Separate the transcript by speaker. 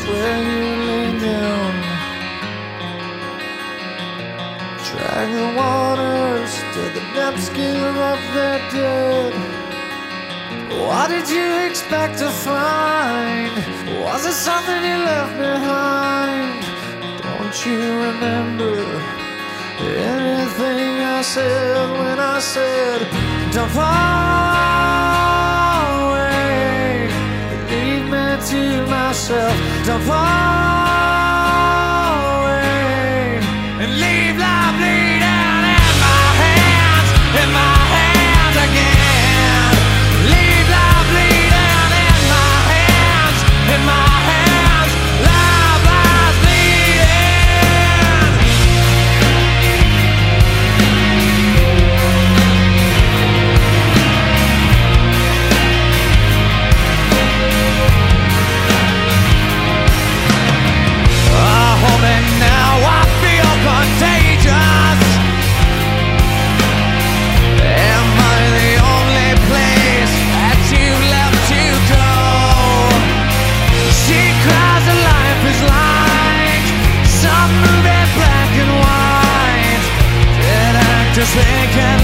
Speaker 1: where you lay down. Drag the waters to the depths, give up their dead. What did you expect to find? Was it something you left behind? Don't you remember anything I said when I said, don't fall away, leave me to myself. Don't fall away and leave life bleeding in my hands again. Leave life bleeding in my hands, life lies bleeding. Hold me now, I feel contagious. Am I the only place that you left to go? She cries that life is like some movie, black and white. Dead actors thinking